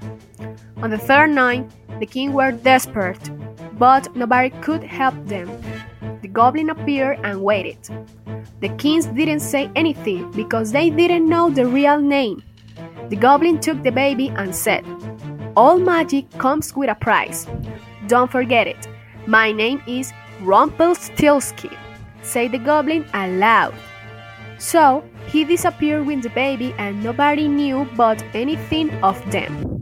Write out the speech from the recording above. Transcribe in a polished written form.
On the third night, the king were desperate, but nobody could help them. The goblin appeared and waited. The kings didn't say anything because they didn't know the real name. The goblin took the baby and said, "All magic comes with a price. Don't forget it. My name is Rumpelstiltskin," said the goblin aloud. So he disappeared with the baby and nobody knew but anything of them.